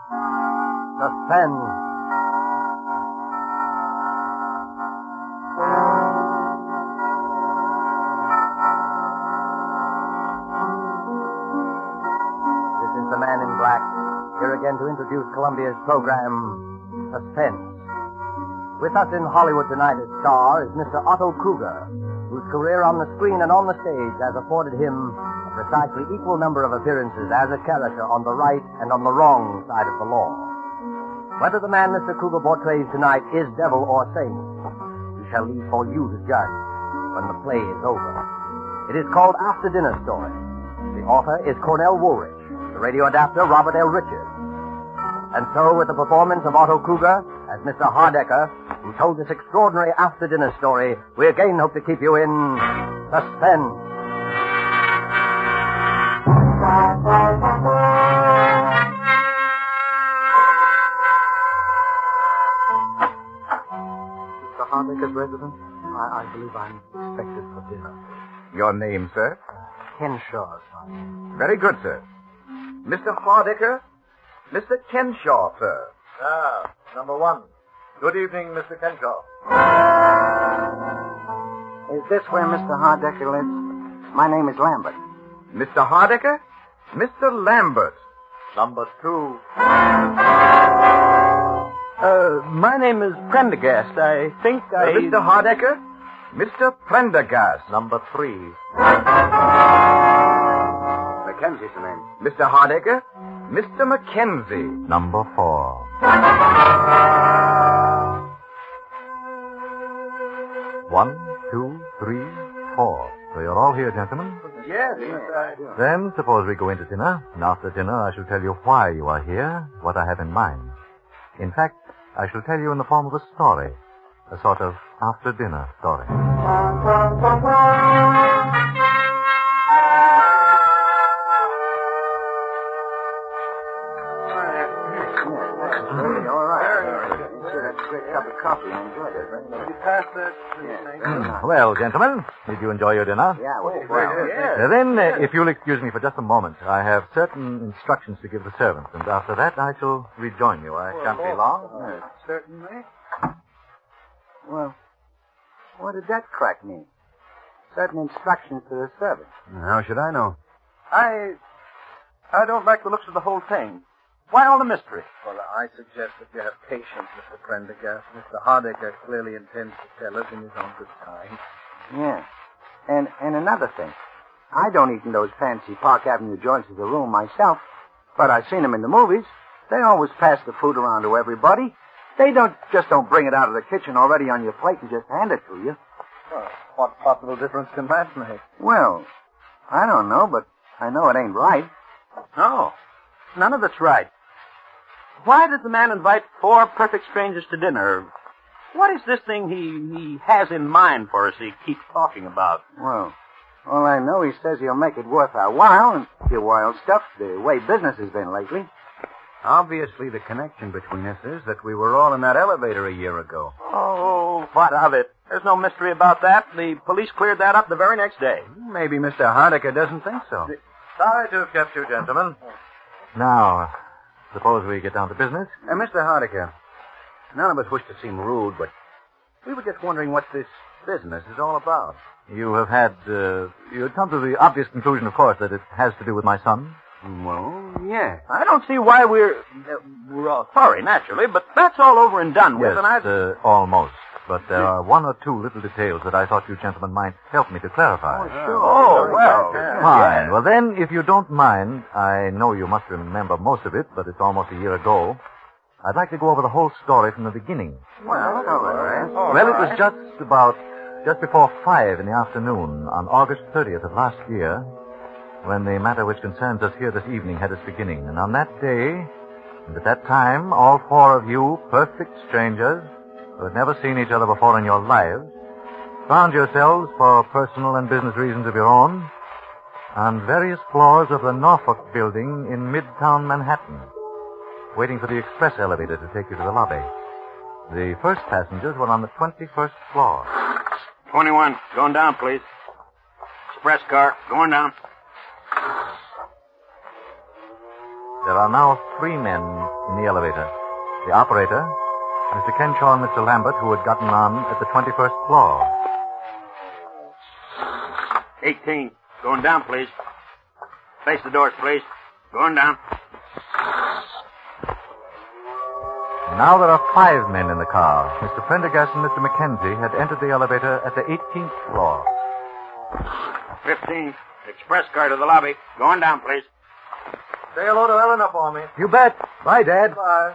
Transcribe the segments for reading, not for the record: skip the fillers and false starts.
Suspense. This is the Man in Black, here again to introduce Columbia's program, Suspense. With us in Hollywood tonight as star is Mr. Otto Kruger, whose career on the screen and on the stage has afforded him a precisely equal number of appearances as a character on the right and on the wrong side of the law. Whether the man Mr. Kruger portrays tonight is devil or saint, we shall leave for you to judge when the play is over. It is called After Dinner Story. The author is Cornell Woolrich, the radio adapter Robert L. Richards. And so, with the performance of Otto Kruger as Mr. Hardecker, who told this extraordinary after-dinner story, we again hope to keep you in suspense. Mr. Hardecker's residence? I believe I'm expected for dinner. Your name, sir? Henshaw, sir. Very good, sir. Mr. Hardecker? Mr. Kenshaw, sir. Ah, number one. Good evening, Mr. Kenshaw. Is this where Mr. Hardecker lives? My name is Lambert. Mr. Hardecker? Mr. Lambert. Number two. My name is Prendergast. I think Mr. Hardecker? Mr. Prendergast. Number three. Mackenzie's the name. Mr. Hardecker? Mr. Mackenzie. Number four. 1, 2, 3, 4. So you're all here, gentlemen? Yes. Then suppose we go into dinner, and after dinner I shall tell you why you are here, what I have in mind. In fact, I shall tell you in the form of a story, a sort of after-dinner story. Cup of coffee. I enjoyed it. You pass that? Well, gentlemen, did you enjoy your dinner? Yeah, well. Then, if you'll excuse me for just a moment, I have certain instructions to give the servants, and after that I shall rejoin you. I shan't be long. Certainly. Well, what did that crack mean? Certain instructions to the servant. How should I know? I don't like the looks of the whole thing. Why all the mystery? Well, I suggest that you have patience, Mr. Prendergast. Mr. Hardecker clearly intends to tell us in his own good time. Yeah. And another thing. I don't eat in those fancy Park Avenue joints of the room myself, but I've seen them in the movies. They always pass the food around to everybody. They don't bring it out of the kitchen already on your plate and just hand it to you. Well, what possible difference can that make? Well, I don't know, but I know it ain't right. No. None of it's right. Why did the man invite 4 perfect strangers to dinner? What is this thing he has in mind for us he keeps talking about? Well, all I know, he says he'll make it worth our while, and your wild stuff, the way business has been lately. Obviously, the connection between us is that we were all in that elevator a year ago. Oh, what of it? There's no mystery about that. The police cleared that up the very next day. Maybe Mr. Hardecker doesn't think so. Sorry to have kept you, gentlemen. Now, suppose we get down to business. Mr. Hardecker, none of us wish to seem rude, but we were just wondering what this business is all about. You have had, you had come to the obvious conclusion, of course, that it has to do with my son. Well, yeah. I don't see why we're all sorry, naturally, but that's all over and done with, Yes, and almost. But there are 1 or 2 little details that I thought you gentlemen might help me to clarify. Oh, well. Fine. Yeah. Well, then, if you don't mind, I know you must remember most of it, but it's almost a year ago. I'd like to go over the whole story from the beginning. Well, all right. Well, it was just before 5 in the afternoon on August 30th of last year when the matter which concerns us here this evening had its beginning. And on that day, and at that time, all 4 of you, perfect strangers, who had never seen each other before in your lives, found yourselves, for personal and business reasons of your own, on various floors of the Norfolk building in Midtown Manhattan, waiting for the express elevator to take you to the lobby. The first passengers were on the 21st floor. 21, going down, please. Express car, going down. There are now 3 men in the elevator. The operator, Mr. Kenshaw and Mr. Lambert, who had gotten on at the 21st floor. 18. Going down, please. Face the doors, please. Going down. Now there are 5 men in the car. Mr. Prendergast and Mr. Mackenzie had entered the elevator at the 18th floor. 15. Express car to the lobby. Going down, please. Say hello to Eleanor for me. You bet. Bye, Dad. Bye.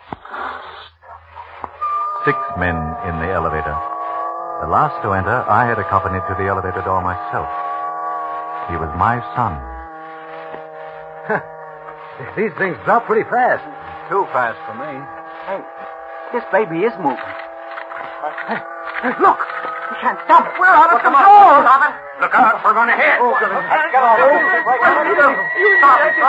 6 men in the elevator. The last to enter, I had accompanied to the elevator door myself. He was my son. These things drop pretty fast. Too fast for me. Hey, this baby is moving. Look! We can't stop it. We're out of control! Look out, we're going to hit. Oh, get on. You stop it.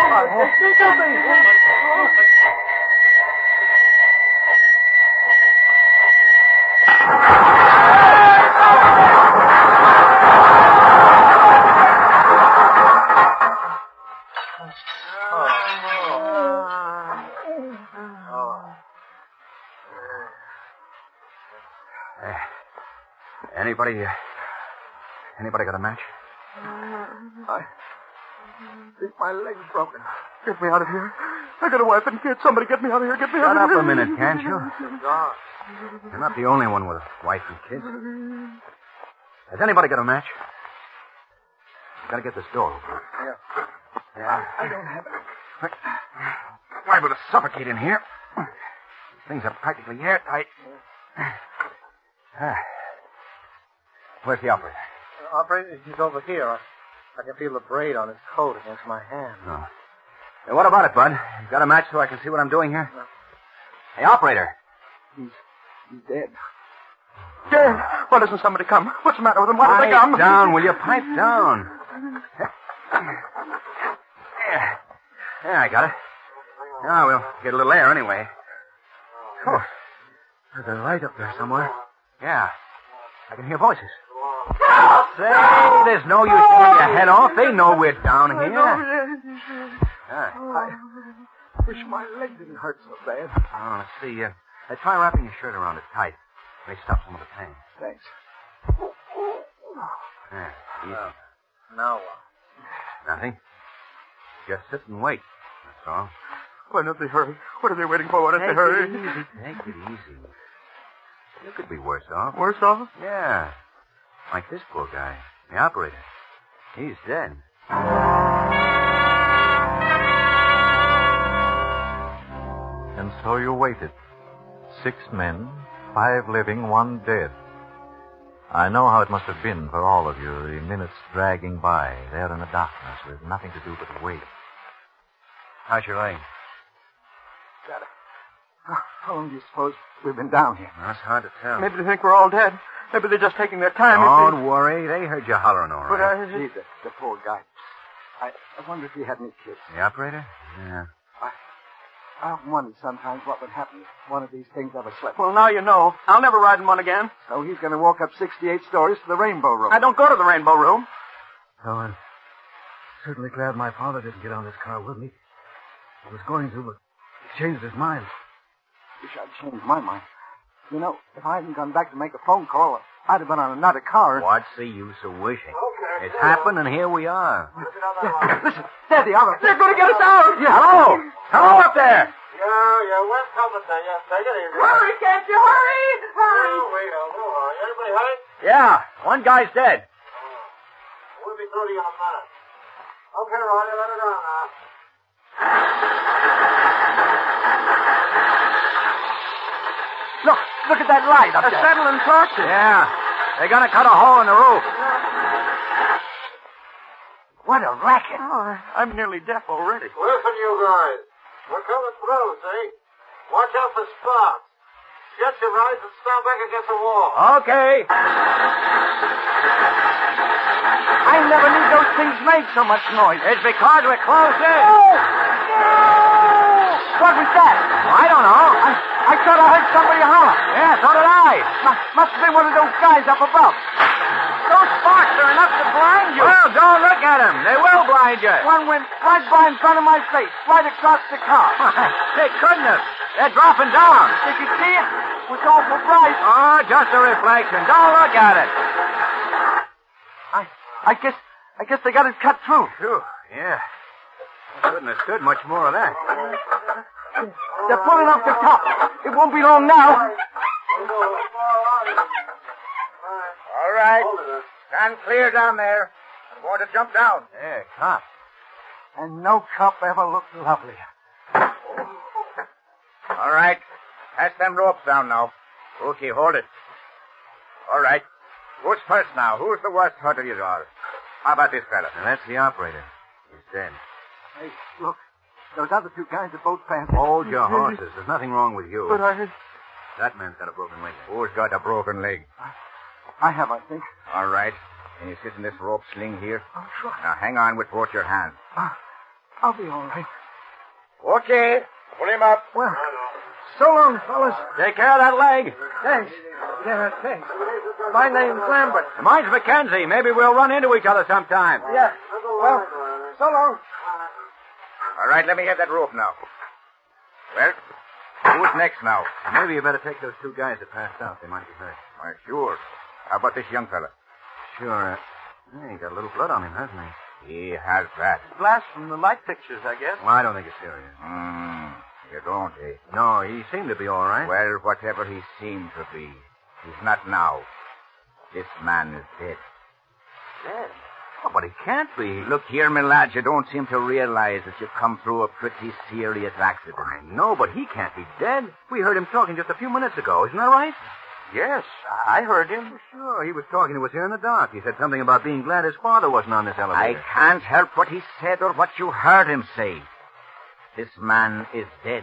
Anybody got a match? I think my leg's broken. Get me out of here. I got a wife and kids. Somebody get me out of here. Get me out of here. Shut up a minute, can't you? You're not the only one with a wife and kids. Has anybody got a match? Gotta get this door open. Yeah. I don't have it. Liable to suffocate in here. Things are practically airtight. Where's the operator? Operator, he's over here. I can feel the braid on his coat against my hand. Oh. Hey, what about it, Bud? You got a match so I can see what I'm doing here? No. Hey, operator. He's dead. Dead? Why doesn't somebody come? What's the matter with him? Why don't they come? Pipe down, will you? Pipe down. Yeah, I got it. Now we'll get a little air anyway. Oh, there's a light up there somewhere. Yeah, I can hear voices. Say, there's no use taking your head off. They know we're down here. I wish my leg didn't hurt so bad. Oh, let's see. Try wrapping your shirt around it tight. May stop some of the pain. Thanks. Yeah, easy. Now what? Nothing. Just sit and wait. That's all. Why don't they hurry? What are they waiting for? Why don't they hurry? Take it easy. You could be worse off. Worse off? Yeah. Like this poor guy, the operator. He's dead. And so you waited. 6 men, 5 living, 1 dead. I know how it must have been for all of you, the minutes dragging by, there in the darkness, with nothing to do but wait. How's your leg? Got it. How long do you suppose we've been down here? Well, that's hard to tell. Maybe they think we're all dead. Maybe they're just taking their time. Don't worry. They heard you hollering all But right. Gee, the poor guy. I wonder if he had any kids. The operator? Yeah. I often wondered sometimes what would happen if one of these things ever slept. Well, now you know. I'll never ride in one again. So he's going to walk up 68 stories to the Rainbow Room. I don't go to the Rainbow Room. Oh, I'm certainly glad my father didn't get on this car with me. He was going to, but he changed his mind. Wish I'd changed my mind. You know, if I hadn't gone back to make a phone call, I'd have been on another car. What's the use of wishing? It's happened, and here we are. Listen, there they are. They're going to get us out. Yeah. Hello! Hello up there! Yeah, we're coming to you. Take it easy. Hurry, can't you? Hurry! Hurry! Oh, wait, no hurry. Everybody hurry? Yeah, one guy's dead. We'll be through to you in a minute. Okay, Ronnie, let it down now. Look at that light up A there. settling torches. Yeah, they're gonna cut a hole in the roof. What a racket. Oh, I'm nearly deaf already. Listen, you guys. We're coming through, see? Watch out for spots. Get your rise and stand back against the wall. Okay. I never knew those things made so much noise. It's because we're close in. What was that? I don't know. I thought I heard somebody holler. Yeah, so did I. Must have been one of those guys up above. Go Those sparks are enough to blind you. Well, don't look at them. They will blind you. One went right by in front of my face, right across the car. They couldn't have. They're dropping down. Did you see it? It was awful bright. Oh, just a reflection. Don't look at it. I guess they got it cut through. Phew, yeah. I couldn't have stood much more of that. They're pulling off the top. It won't be long now. All right. Stand clear down there. I'm going to jump down. Yeah, cop. And no cop ever looked lovelier. All right. Pass them ropes down now. Okay, hold it. All right. Who's first now? Who's the worst hurt of you all? How about this fella? Now, that's the operator. He's dead. Hey, look. Those other two guys are both passing. Hold your horses. There's nothing wrong with you. But I... That man's got a broken leg. Who's got a broken leg? I have, I think. All right. Can you sit in this rope sling here? Oh, sure. Now, hang on with both your hands. I'll be all right. Okay. Pull him up. Well, so long, fellas. Take care of that leg. Thanks. Yeah, thanks. My name's Lambert. Mine's Mackenzie. Maybe we'll run into each other sometime. Yeah. Well, so long. All right, let me have that rope now. Well, who's next now? Maybe you better take those two guys that passed out. They might be hurt. Why, sure. How about this young fella? Sure. He got a little blood on him, hasn't he? He has that. Flash from the light pictures, I guess. Well, I don't think it's serious. You don't, eh? No, he seemed to be all right. Well, whatever he seemed to be, he's not now. This man is dead. Dead? Oh, but he can't be. Look here, my lad, you don't seem to realize that you've come through a pretty serious accident. I know, but he can't be dead. We heard him talking just a few minutes ago. Isn't that right? Yes, I heard him. Sure, he was talking to us here in the dark. He said something about being glad his father wasn't on this elevator. I can't help what he said or what you heard him say. This man is dead.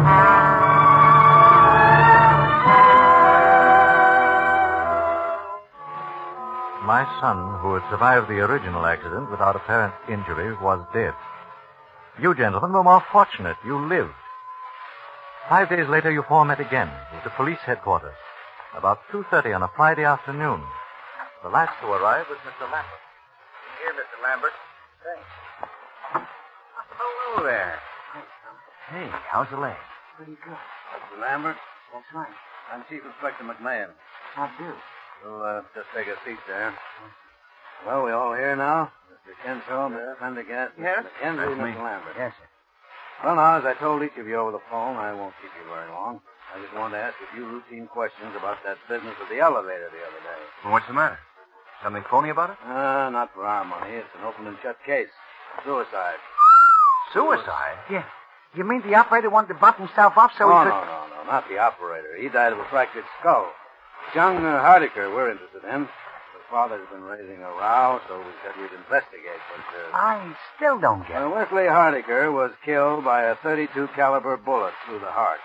My son, who had survived the original accident without apparent injury, was dead. You gentlemen were more fortunate. You lived. 5 days later, you four met again at the police headquarters. About 2:30 on a Friday afternoon. The last to arrive was Mr. Lambert. Here, Mr. Lambert. Thanks. Hello there. Hey, how's the leg? Pretty good. Mr. Lambert? That's right. I'm Chief Inspector McMahon. How do? We'll just take a seat there. Well, we all here now? Mr. Kenshaw, Mr. Pendergast, Yes? Mr. McKenzie, That's me. Mr. Lambert. Yes, sir. Well, now, as I told each of you over the phone, I won't keep you very long. I just wanted to ask a few routine questions about that business of the elevator the other day. Well, what's the matter? Something phony about it? Not for our money. It's an open and shut case. Suicide. Suicide? Yeah. You mean the operator wanted to bump himself up so No, he could... no, not the operator. He died of a fractured skull. It's young Hardiker we're interested in. His father's been raising a row, so we said we'd investigate, but... I still don't get it. Wesley Hardiker was killed by a .32 caliber bullet through the heart.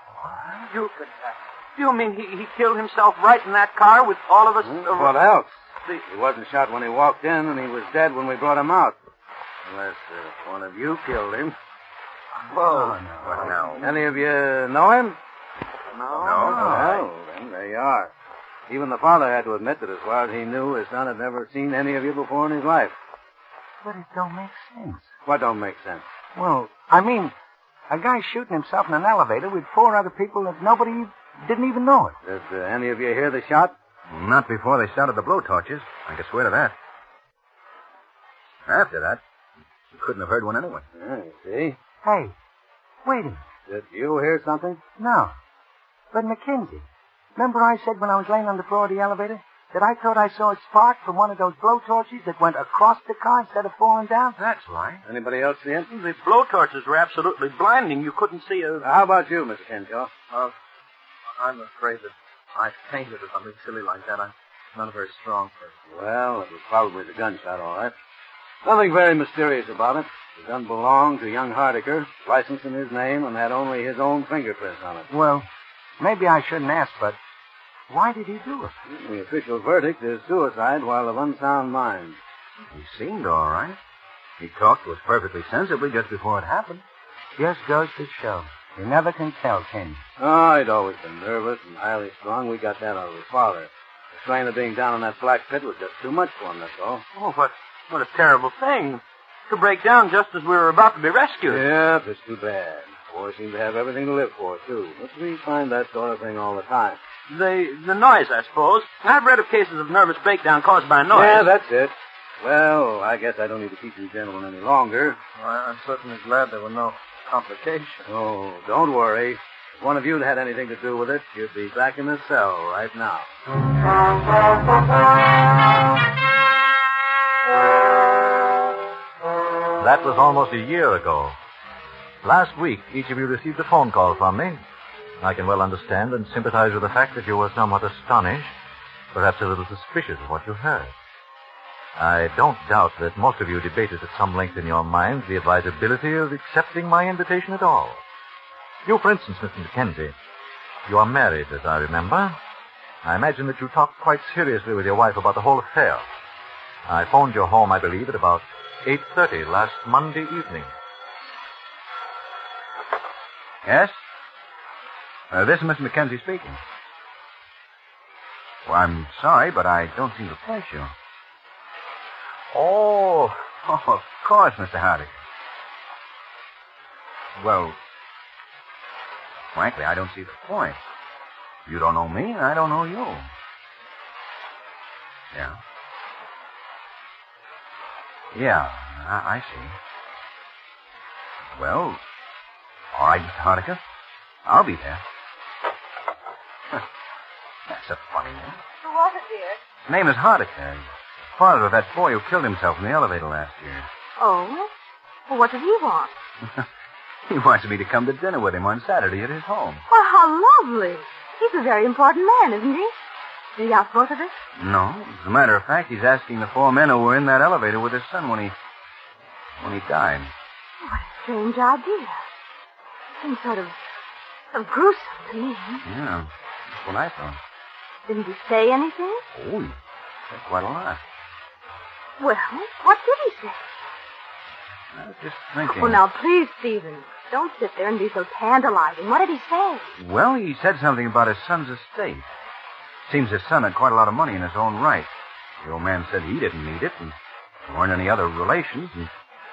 You mean he killed himself right in that car with all of us... What else? He wasn't shot when he walked in, and he was dead when we brought him out. Unless one of you killed him. Whoa. What now? Any of you know him? No. Well, then there you are. Even the father had to admit that as far as he knew, his son had never seen any of you before in his life. But it don't make sense. What don't make sense? Well, I mean, a guy shooting himself in an elevator with 4 other people that nobody didn't even know it. Did any of you hear the shot? Not before they started the blowtorches. I can swear to that. After that, you couldn't have heard one anyway. Yeah, you see. Hey, wait a minute. Did you hear something? No. But Mackenzie, remember I said when I was laying on the floor of the elevator that I thought I saw a spark from one of those blowtorches that went across the car instead of falling down? That's right. Anybody else see it? The blowtorches were absolutely blinding. You couldn't see a... How about you, Mr. Kenshaw? I'm afraid that I fainted or something silly like that. I'm not a very strong person. Well, it was probably the gunshot, all right. Nothing very mysterious about it. The gun belonged to young Hardiker, licensed in his name, and had only his own fingerprints on it. Well, maybe I shouldn't ask, but why did he do it? The official verdict is suicide while of unsound mind. He seemed all right. He talked to us perfectly sensibly just before it happened. Just goes to show. You never can tell, can you? Oh, he'd always been nervous and highly strung. We got that out of his father. The strain of being down in that black pit was just too much for him, that's all. Oh, what a terrible thing. To break down just as we were about to be rescued. Yeah, it's too bad. Boys seem to have everything to live for, too. But we find that sort of thing all the time. The noise, I suppose. I've read of cases of nervous breakdown caused by noise. Yeah, that's it. Well, I guess I don't need to keep you gentlemen any longer. Well, I'm certainly glad there were no complications. Oh, don't worry. If one of you had anything to do with it, you'd be back in the cell right now. That was almost a year ago. Last week, each of you received a phone call from me. I can well understand and sympathize with the fact that you were somewhat astonished, perhaps a little suspicious of what you heard. I don't doubt that most of you debated at some length in your minds the advisability of accepting my invitation at all. You, for instance, Mr. Mackenzie, you are married, as I remember. I imagine that you talked quite seriously with your wife about the whole affair. I phoned your home, I believe, at about 8:30 last Monday evening. Yes? This is Mr. Mackenzie speaking. Well, I'm sorry, but I don't seem to place you. Oh, of course, Mr. Hardy. Well, frankly, I don't see the point. You don't know me, and I don't know you. Yeah. Yeah, I see. Well, all right, Mr. Hardiker. I'll be there. That's a funny name. Who was it, dear? His name is Hardiker. Father of that boy who killed himself in the elevator last year. Oh? Well, what did he want? He wants me to come to dinner with him on Saturday at his home. Well, how lovely. He's a very important man, isn't he? Did he ask both of us? No. As a matter of fact, he's asking the 4 men who were in that elevator with his son when he died. What a strange idea. Seems sort of gruesome to me. Yeah, that's what I thought. Didn't he say anything? Oh, he said quite a lot. Well, what did he say? I was just thinking. Oh, now, please, Stephen, don't sit there and be so tantalizing. What did he say? Well, he said something about his son's estate. Seems his son had quite a lot of money in his own right. The old man said he didn't need it, and there weren't any other relations, and...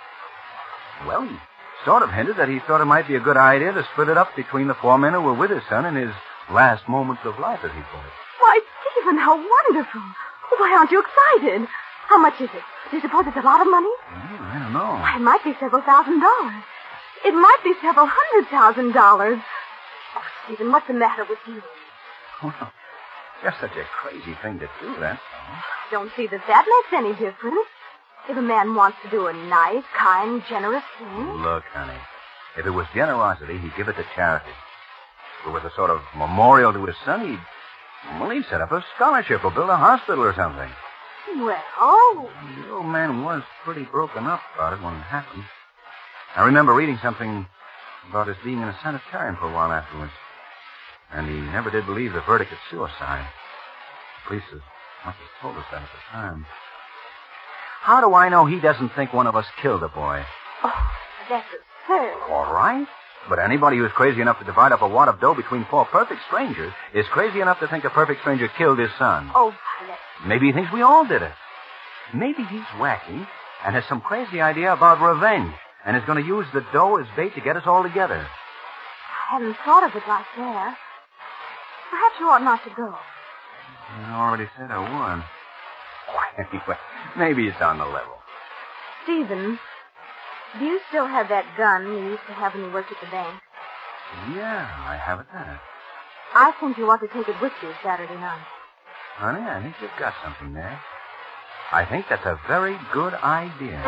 Well, he sort of hinted that he thought it might be a good idea to split it up between the 4 men who were with his son in his last moments of life, as he put it. Why, Stephen, how wonderful. Why aren't you excited? How much is it? Do you suppose it's a lot of money? I don't know. Why, it might be several $1,000s. It might be several $100,000. Oh, Stephen, what's the matter with you? Well, just such a crazy thing to do, that's all. I don't see that makes any difference. If a man wants to do a nice, kind, generous thing. Look, honey, if it was generosity, he'd give it to charity. If it was a sort of memorial to his son, he'd set up a scholarship or build a hospital or something. Well... The old man was pretty broken up about it when it happened. I remember reading something about his being in a sanitarium for a while afterwards. And he never did believe the verdict of suicide. The police as much as told us that at the time. How do I know he doesn't think one of us killed the boy? Oh, that's absurd. All right. But anybody who's crazy enough to divide up a wad of dough between 4 perfect strangers is crazy enough to think a perfect stranger killed his son. Oh, Violet. Maybe he thinks we all did it. Maybe he's wacky and has some crazy idea about revenge and is going to use the dough as bait to get us all together. I hadn't thought of it like that. Perhaps you ought not to go. I already said I would. Anyway, maybe it's on the level. Stephen, do you still have that gun you used to have when you worked at the bank? Yeah, I have it there. I think you ought to take it with you Saturday night. Honey, I think you've got something there. I think that's a very good idea.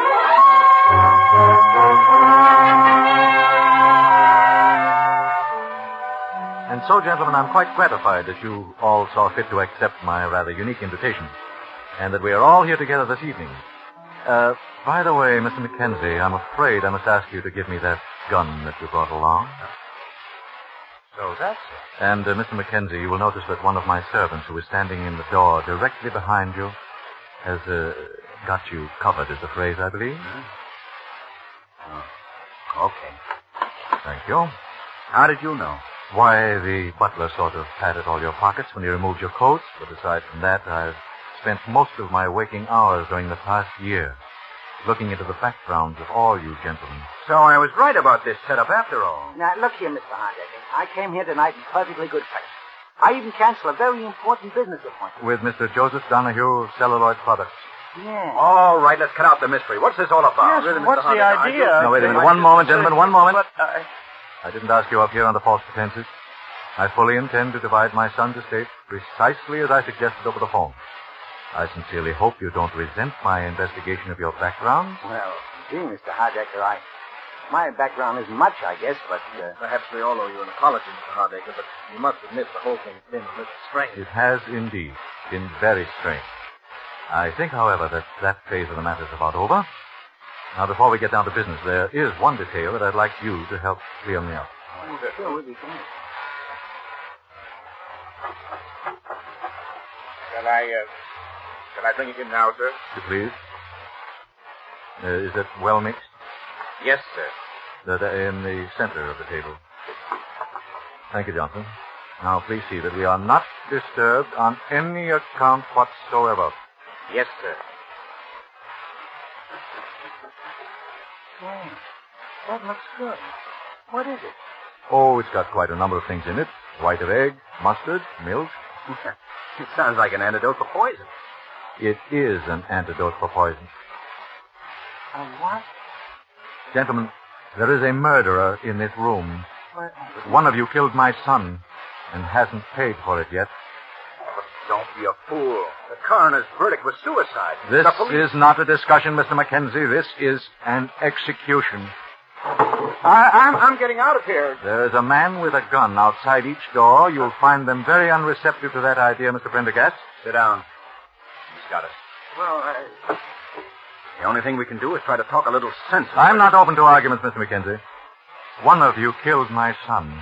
And so, gentlemen, I'm quite gratified that you all saw fit to accept my rather unique invitation, and that we are all here together this evening. By the way, Mr. Mackenzie, I'm afraid I must ask you to give me that gun that you brought along. So that's it. And, Mr. Mackenzie, you will notice that one of my servants who is standing in the door directly behind you has got you covered, is the phrase, I believe. Okay. Thank you. How did you know? Why, the butler sort of patted all your pockets when you removed your coats, but aside from that, I've spent most of my waking hours during the past year looking into the backgrounds of all you gentlemen. So I was right about this setup after all. Now, look here, Mr. Hardacre. I came here tonight in perfectly good faith. I even canceled a very important business appointment. With Mr. Joseph Donahue, Celluloid Products. Yeah. All right, let's cut out the mystery. What's this all about? Yes, what's the idea? Now, wait a minute. One moment, gentlemen. One moment. I didn't ask you up here under false pretenses. I fully intend to divide my son's estate precisely as I suggested over the phone. I sincerely hope you don't resent my investigation of your background. Well, gee, Mr. Hardacre, my background isn't much, I guess, but... Perhaps we all owe you an apology, Mr. Hardacre, but you must admit the whole thing's been a little strange. It has indeed been very strange. I think, however, that phase of the matter is about over. Now, before we get down to business, there is one detail that I'd like you to help clear me up. Sure, we'll be fine. Can I bring it in now, sir? If you please. Is it well mixed? Yes, sir. In the center of the table. Thank you, Johnson. Now, please see that we are not disturbed on any account whatsoever. Yes, sir. Yeah, that looks good. What is it? Oh, it's got quite a number of things in it. White of egg, mustard, milk. It sounds like an antidote for poison. It is an antidote for poison. A what? Gentlemen, there is a murderer in this room. What? One of you killed my son and hasn't paid for it yet. But don't be a fool. The coroner's verdict was suicide. This The police... is not a discussion, Mr. Mackenzie. This is an execution. I'm getting out of here. There is a man with a gun outside each door. You'll find them very unreceptive to that idea, Mr. Prendergast. Sit down. He's got us. Well, The only thing we can do is try to talk a little sense. I'm not open to arguments, Mr. Mackenzie. One of you killed my son.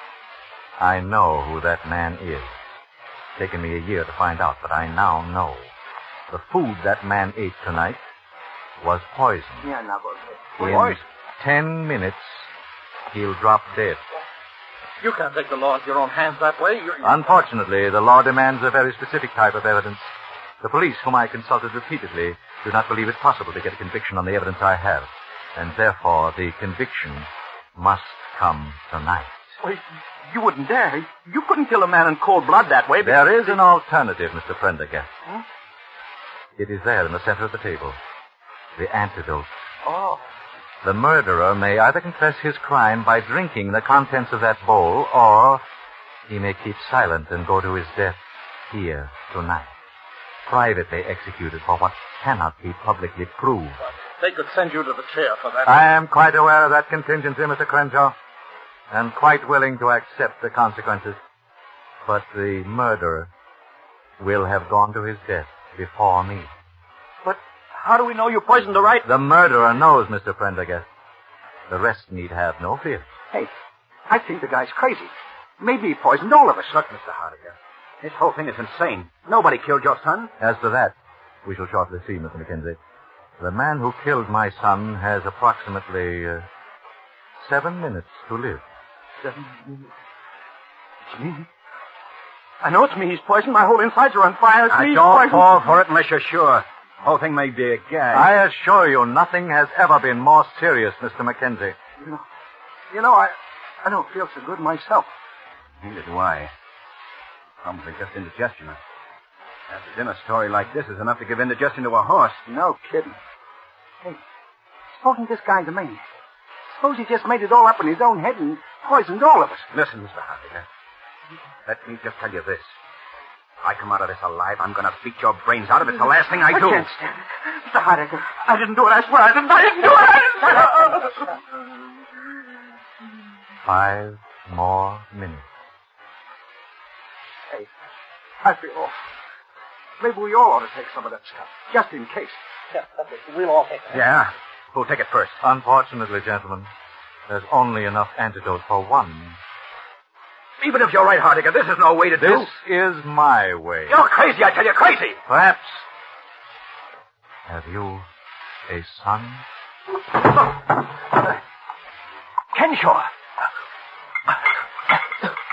I know who that man is. It's taken me a year to find out, but I now know. The food that man ate tonight was poison. yeah, now, but... In 10 minutes, he'll drop dead. You can't take the law into your own hands that way. Unfortunately, the law demands a very specific type of evidence. The police, whom I consulted repeatedly, do not believe it possible to get a conviction on the evidence I have. And therefore, the conviction must come tonight. Wait, you wouldn't dare. You couldn't kill a man in cold blood that way. There is an alternative, Mr. Prendergast. Huh? It is there in the center of the table. The antidote. Oh. The murderer may either confess his crime by drinking the contents of that bowl, or he may keep silent and go to his death here tonight. Privately executed for what cannot be publicly proved. They could send you to the chair for that. I am quite aware of that contingency, Mr. Crenshaw, and quite willing to accept the consequences. But the murderer will have gone to his death before me. But how do we know you poisoned the right... The murderer knows, Mr. Prendergast. The rest need have no fear. Hey, I think the guy's crazy. Maybe he poisoned all of us. Look, Mr. Hardacre, this whole thing is insane. Nobody killed your son. As to that, we shall shortly see, Mr. Mackenzie. The man who killed my son has approximately 7 minutes to live. 7 minutes. It's me. I know it's me he's poisoned. My whole insides are on fire. It's me he's Don't poisoned. fall for it unless you're sure. The whole thing may be a gag. I assure you, nothing has ever been more serious, Mr. Mackenzie. You know, I don't feel so good myself. Neither do I. Probably just indigestion. After dinner story like this is enough to give indigestion to a horse. No kidding. Hey, supposing this guy's a man. Suppose he just made it all up in his own head and poisoned all of us. Listen, Mr. Hardacre. Let me just tell you this. If I come out of this alive, I'm going to beat your brains out of it. It's the last thing I do. I can't stand it. Mr. Hardacre. I didn't do it. I swear I didn't. I didn't do it. 5 more minutes. Hey, I feel awful. Maybe we all ought to take some of that stuff, just in case. Yeah, we'll all take it. Yeah? Who'll take it first? Unfortunately, gentlemen, there's only enough antidote for one. Even if you're right, Hardacre, this is no way to do. This is my way. You're crazy, I tell you, crazy! Perhaps. Have you a son? Kenshaw!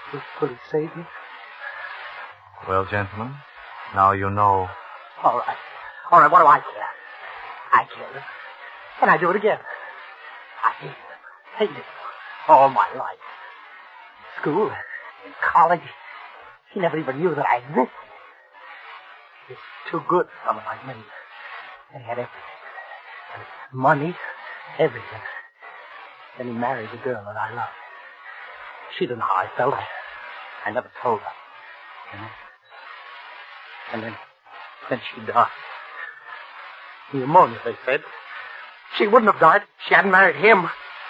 Will he save me? Well, gentlemen, now you know. All right. All right, what do I care? I killed him. And I do it again. I hated him all my life. School, in college, he never even knew that I existed. He was too good for someone like me. And he had everything. Money, everything. Then he married the girl that I loved. She didn't know how I felt. I never told her. And then she died. Pneumonia, they said. She wouldn't have died if she hadn't married him.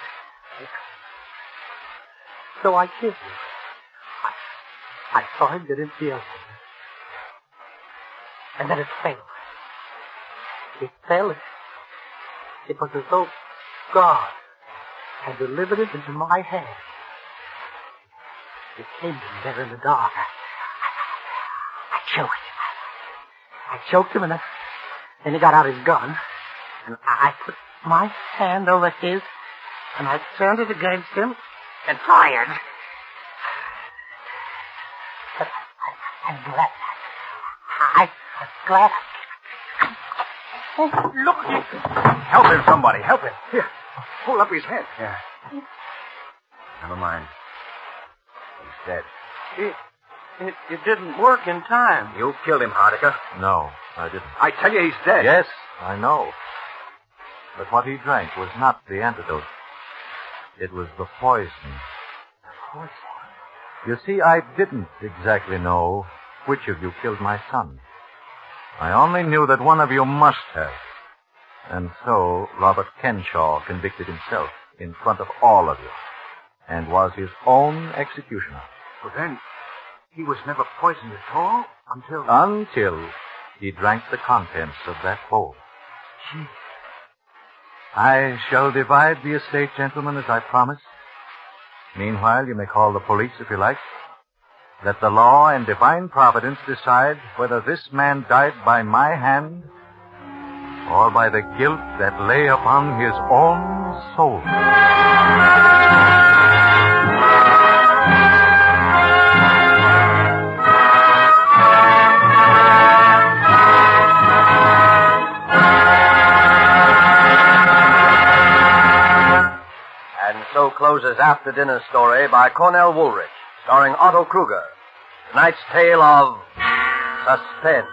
So I killed him. I saw him get into the elevator. And then it failed. It fell. It was as though God had delivered it into my hand. It came to me there in the dark. I choked him. I choked him, and then he got out his gun. And I put my hand over his, and I turned it against him and fired. But I'm glad. I'm glad. Oh, look. Help him, somebody. Help him. Here, hold up his head. Yeah. Never mind. He's dead. It didn't work in time. You killed him, Hardiker. No, I didn't. I tell you, he's dead. Yes, I know. But what he drank was not the antidote. It was the poison. Poison? You see, I didn't exactly know which of you killed my son. I only knew that one of you must have. And so Robert Kenshaw convicted himself in front of all of you and was his own executioner. But then, he was never poisoned at all until... Until he drank the contents of that bowl. Gee. I shall divide the estate, gentlemen, as I promised. Meanwhile, you may call the police if you like. Let the law and divine providence decide whether this man died by my hand or by the guilt that lay upon his own soul. And so closes After Dinner Story by Cornell Woolrich, starring Otto Kruger. Tonight's tale of suspense.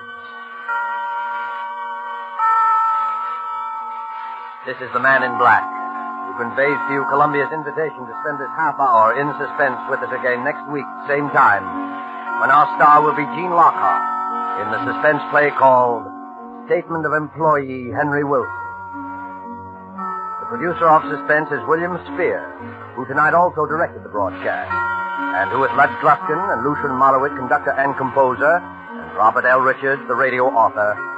This is the Man in Black, who conveys to you Columbia's invitation to spend this half hour in suspense with us again next week, same time, when our star will be Gene Lockhart in the suspense play called Statement of Employee Henry Wilson. The producer of Suspense is William Spear, who tonight also directed the broadcast, and who with Lud Gluskin and Lucian Mollowit, conductor and composer, and Robert L. Richards, the radio author,